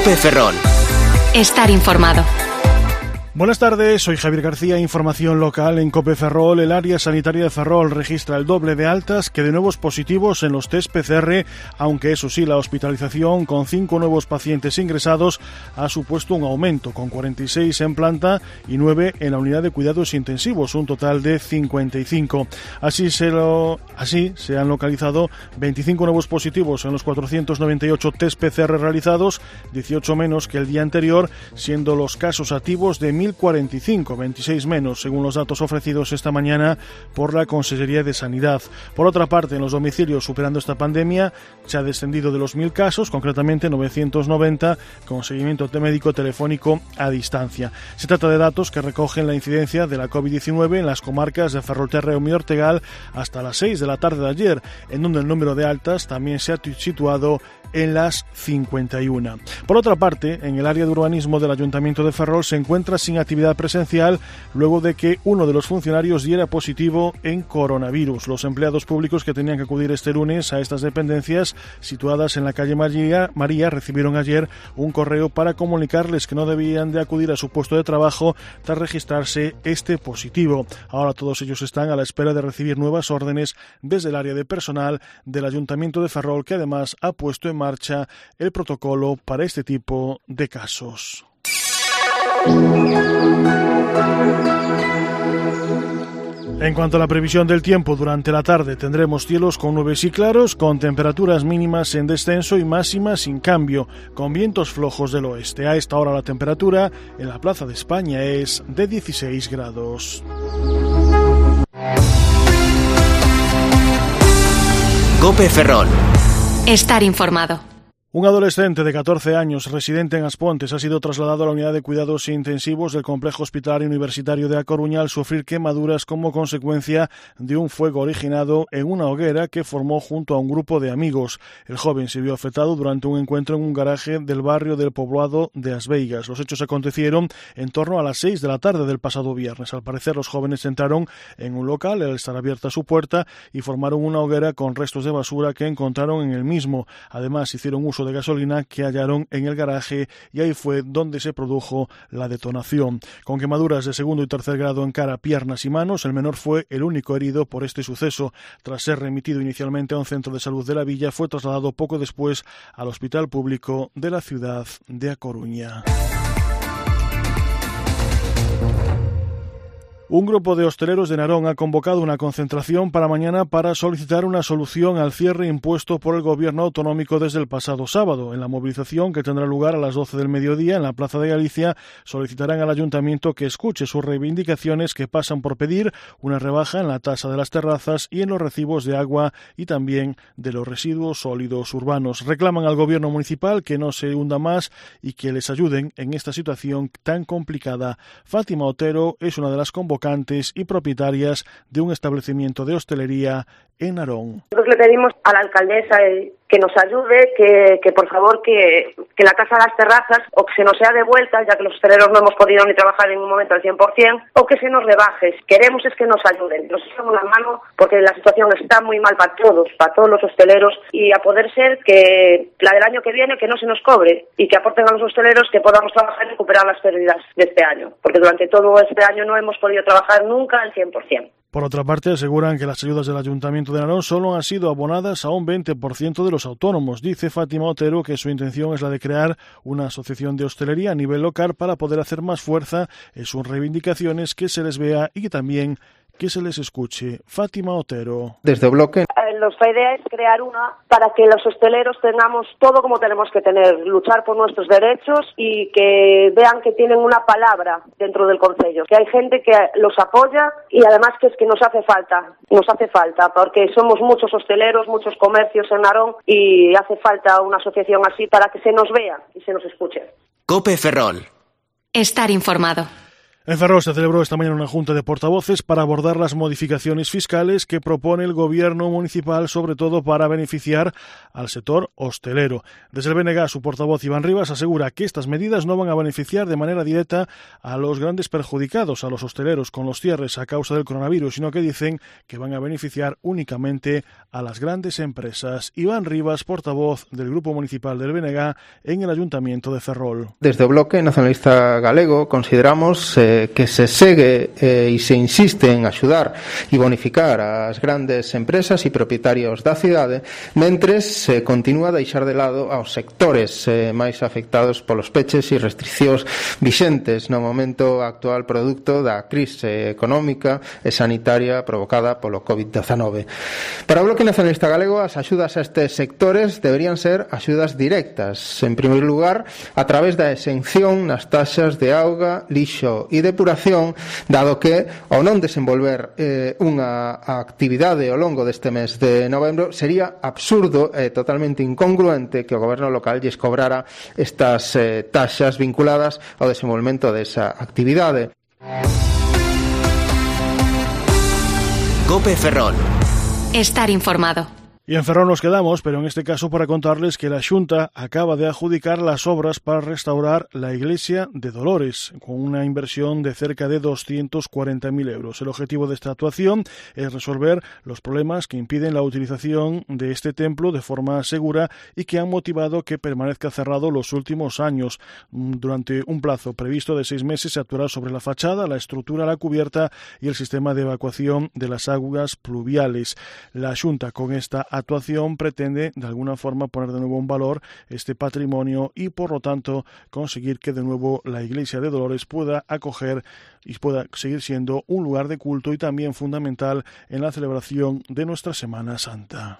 COPE Ferrol. Estar informado. Buenas tardes, soy Javier García. Información local en COPE Ferrol. El área sanitaria de Ferrol registra el doble de altas que de nuevos positivos en los test PCR, aunque eso sí, la hospitalización con 5 nuevos pacientes ingresados ha supuesto un aumento, con 46 en planta y 9 en la unidad de cuidados intensivos, un total de 55. Así se han localizado 25 nuevos positivos en los 498 test PCR realizados, 18 menos que el día anterior, siendo los casos activos de 1.045, 26 menos, según los datos ofrecidos esta mañana por la Consejería de Sanidad. Por otra parte, en los domicilios superando esta pandemia se ha descendido de los 1.000 casos, concretamente 990, con seguimiento médico telefónico a distancia. Se trata de datos que recogen la incidencia de la COVID-19 en las comarcas de Ferrolterreo y Ortegal hasta las 6 de la tarde de ayer, en donde el número de altas también se ha situado en las 51. Por otra parte, en el área de urbanismo del Ayuntamiento de Ferrol se encuentra sin actividad presencial luego de que uno de los funcionarios diera positivo en coronavirus. Los empleados públicos que tenían que acudir este lunes a estas dependencias situadas en la calle María recibieron ayer un correo para comunicarles que no debían de acudir a su puesto de trabajo tras registrarse este positivo. Ahora todos ellos están a la espera de recibir nuevas órdenes desde el área de personal del Ayuntamiento de Ferrol, que además ha puesto en marcha el protocolo para este tipo de casos. En cuanto a la previsión del tiempo, durante la tarde tendremos cielos con nubes y claros, con temperaturas mínimas en descenso y máximas sin cambio, con vientos flojos del oeste. A esta hora la temperatura en la Plaza de España es de 16 grados. COPE Ferrol. Estar informado. Un adolescente de 14 años, residente en Aspontes, ha sido trasladado a la unidad de cuidados intensivos del Complejo Hospitalario Universitario de A Coruña al sufrir quemaduras como consecuencia de un fuego originado en una hoguera que formó junto a un grupo de amigos. El joven se vio afectado durante un encuentro en un garaje del barrio del poblado de As Veigas. Los hechos acontecieron en torno a las 6 de la tarde del pasado viernes. Al parecer, los jóvenes entraron en un local al estar abierta su puerta y formaron una hoguera con restos de basura que encontraron en el mismo. Además, hicieron uso de gasolina que hallaron en el garaje y ahí fue donde se produjo la detonación. Con quemaduras de segundo y tercer grado en cara, piernas y manos, el menor fue el único herido por este suceso. Tras ser remitido inicialmente a un centro de salud de la villa, fue trasladado poco después al hospital público de la ciudad de A Coruña. Un grupo de hosteleros de Narón ha convocado una concentración para mañana para solicitar una solución al cierre impuesto por el gobierno autonómico desde el pasado sábado. En la movilización, que tendrá lugar a las 12 del mediodía en la Plaza de Galicia, solicitarán al ayuntamiento que escuche sus reivindicaciones, que pasan por pedir una rebaja en la tasa de las terrazas y en los recibos de agua y también de los residuos sólidos urbanos. Reclaman al gobierno municipal que no se hunda más y que les ayuden en esta situación tan complicada. Fátima Otero es una de las convocantes y propietarias de un establecimiento de hostelería en Narón. Nosotros le pedimos a la alcaldesa que nos ayude, que por favor que la tasa de las terrazas o que se nos sea devuelta, ya que los hosteleros no hemos podido ni trabajar en un momento al 100%, o que se nos rebaje. Queremos es que nos ayuden, nos echen una mano, porque la situación está muy mal para todos los hosteleros, y a poder ser que la del año que viene que no se nos cobre y que aporten a los hosteleros que podamos trabajar y recuperar las pérdidas de este año, porque durante todo este año no hemos podido trabajar nunca al 100%. Por otra parte, aseguran que las ayudas del Ayuntamiento de Narón solo han sido abonadas a un 20% de los autónomos. Dice Fátima Otero que su intención es la de crear una asociación de hostelería a nivel local para poder hacer más fuerza en sus reivindicaciones, que se les vea y que también que se les escuche. Fátima Otero. Desde o bloque. Nuestra idea es crear una para que los hosteleros tengamos todo como tenemos que tener, luchar por nuestros derechos y que vean que tienen una palabra dentro del concello, que hay gente que los apoya y además que es que nos hace falta porque somos muchos hosteleros, muchos comercios en Narón y hace falta una asociación así para que se nos vea y se nos escuche. COPE Ferrol. Estar informado. En Ferrol se celebró esta mañana una junta de portavoces para abordar las modificaciones fiscales que propone el gobierno municipal, sobre todo para beneficiar al sector hostelero. Desde el BNG, su portavoz Iván Rivas asegura que estas medidas no van a beneficiar de manera directa a los grandes perjudicados, a los hosteleros con los cierres a causa del coronavirus, sino que dicen que van a beneficiar únicamente a las grandes empresas. Iván Rivas, portavoz del Grupo Municipal del BNG en el Ayuntamiento de Ferrol. Desde o Bloque Nacionalista Galego consideramos que se segue e se insiste en axudar e bonificar as grandes empresas e propietarios da cidade, mentres se continúa a deixar de lado aos sectores máis afectados polos peches e restriccións vixentes no momento actual producto da crise económica e sanitaria provocada polo COVID-19. Para o Bloque Nacionalista Galego, as axudas a estes sectores deberían ser axudas directas, en primeiro lugar, a través da exención nas taxas de auga, lixo e depuración, dado que ao non desenvolver unha actividade ao longo deste mes de novembro sería absurdo e totalmente incongruente que o goberno local lles cobrara estas taxas vinculadas ao desenvolvemento desa actividade. COPE Ferrol. Estar informado. Y en Ferrol nos quedamos, pero en este caso para contarles que la Xunta acaba de adjudicar las obras para restaurar la iglesia de Dolores, con una inversión de cerca de 240.000 euros. El objetivo de esta actuación es resolver los problemas que impiden la utilización de este templo de forma segura y que han motivado que permanezca cerrado los últimos años. Durante un plazo previsto de 6 meses se actuará sobre la fachada, la estructura, la cubierta y el sistema de evacuación de las aguas pluviales. La Xunta, con esta actuación, pretende de alguna forma poner de nuevo en valor este patrimonio y por lo tanto conseguir que de nuevo la iglesia de Dolores pueda acoger y pueda seguir siendo un lugar de culto y también fundamental en la celebración de nuestra Semana Santa.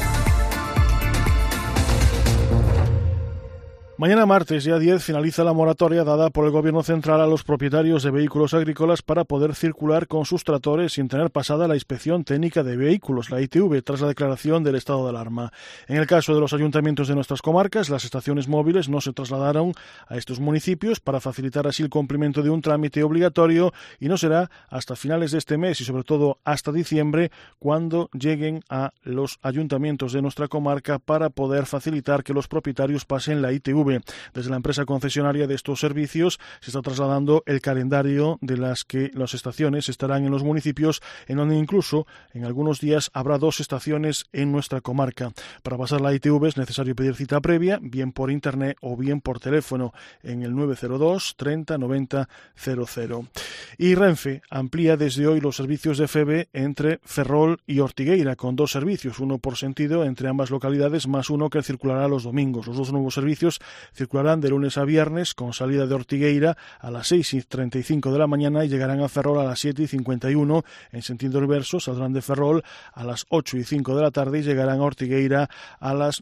Mañana martes, día 10, finaliza la moratoria dada por el Gobierno central a los propietarios de vehículos agrícolas para poder circular con sus tractores sin tener pasada la inspección técnica de vehículos, la ITV, tras la declaración del estado de alarma. En el caso de los ayuntamientos de nuestras comarcas, las estaciones móviles no se trasladaron a estos municipios para facilitar así el cumplimiento de un trámite obligatorio y no será hasta finales de este mes y sobre todo hasta diciembre cuando lleguen a los ayuntamientos de nuestra comarca para poder facilitar que los propietarios pasen la ITV. Desde la empresa concesionaria de estos servicios se está trasladando el calendario de las que las estaciones estarán en los municipios, en donde incluso en algunos días habrá 2 estaciones en nuestra comarca. Para pasar la ITV es necesario pedir cita previa, bien por internet o bien por teléfono, en el 902 30 90 00. Y Renfe amplía desde hoy los servicios de FEBE entre Ferrol y Ortigueira, con 2 servicios, uno por sentido entre ambas localidades, más uno que circulará los domingos. Los 2 nuevos servicios circularán de lunes a viernes con salida de Ortigueira a las 6:35 de la mañana y llegarán a Ferrol a las 7:51. En sentido reverso saldrán de Ferrol a las 8:05 de la tarde y llegarán a Ortigueira a las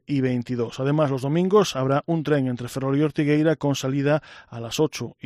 9:22. Además, los domingos habrá un tren entre Ferrol y Ortigueira con salida a las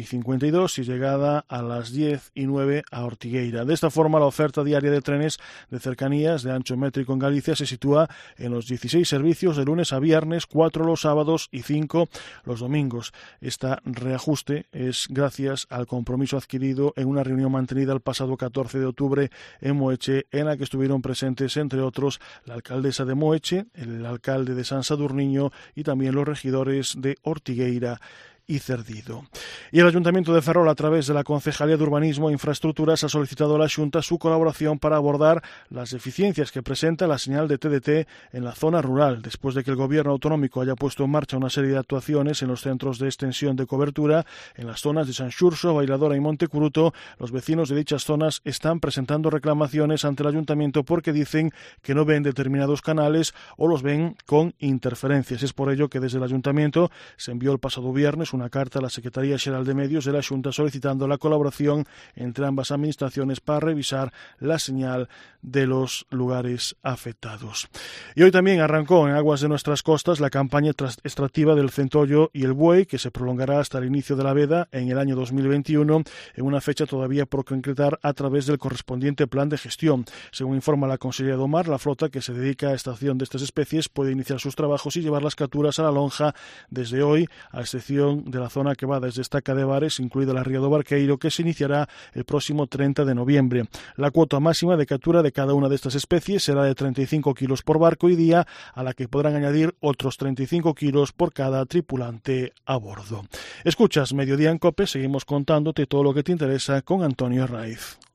8:52 y llegada a las 10:09 a Ortigueira. De esta forma, la oferta diaria de trenes de cercanías de ancho métrico en Galicia se sitúa en los 16 servicios de lunes a viernes, 4 los sábados y 5 los domingos. Este reajuste es gracias al compromiso adquirido en una reunión mantenida el pasado 14 de octubre en Moeche, en la que estuvieron presentes, entre otros, la alcaldesa de Moeche, el alcalde de San Sadurniño y también los regidores de Ortigueira y Cerdido. Y el Ayuntamiento de Ferrol, a través de la Concejalía de Urbanismo e Infraestructuras, ha solicitado a la Xunta su colaboración para abordar las deficiencias que presenta la señal de TDT en la zona rural, después de que el Gobierno autonómico haya puesto en marcha una serie de actuaciones en los centros de extensión de cobertura. En las zonas de San Xurxo, Bailadora y Montecuruto, los vecinos de dichas zonas están presentando reclamaciones ante el Ayuntamiento porque dicen que no ven determinados canales o los ven con interferencias. Es por ello que desde el Ayuntamiento se envió el pasado viernes una carta a la Secretaría Xeral de Medios de la Xunta solicitando la colaboración entre ambas administraciones para revisar la señal de los lugares afectados. Y hoy también arrancó en aguas de nuestras costas la campaña extractiva del centollo y el buey, que se prolongará hasta el inicio de la veda en el año 2021, en una fecha todavía por concretar a través del correspondiente plan de gestión. Según informa la Consellería do Mar, la flota que se dedica a extracción de estas especies puede iniciar sus trabajos y llevar las capturas a la lonja desde hoy, a excepción captación de la zona que va desde Estaca de Bares, incluida la Ría do Barqueiro, que se iniciará el próximo 30 de noviembre. La cuota máxima de captura de cada una de estas especies será de 35 kilos por barco y día, a la que podrán añadir otros 35 kilos por cada tripulante a bordo. Escuchas Mediodía en COPE, seguimos contándote todo lo que te interesa con Antonio Raiz.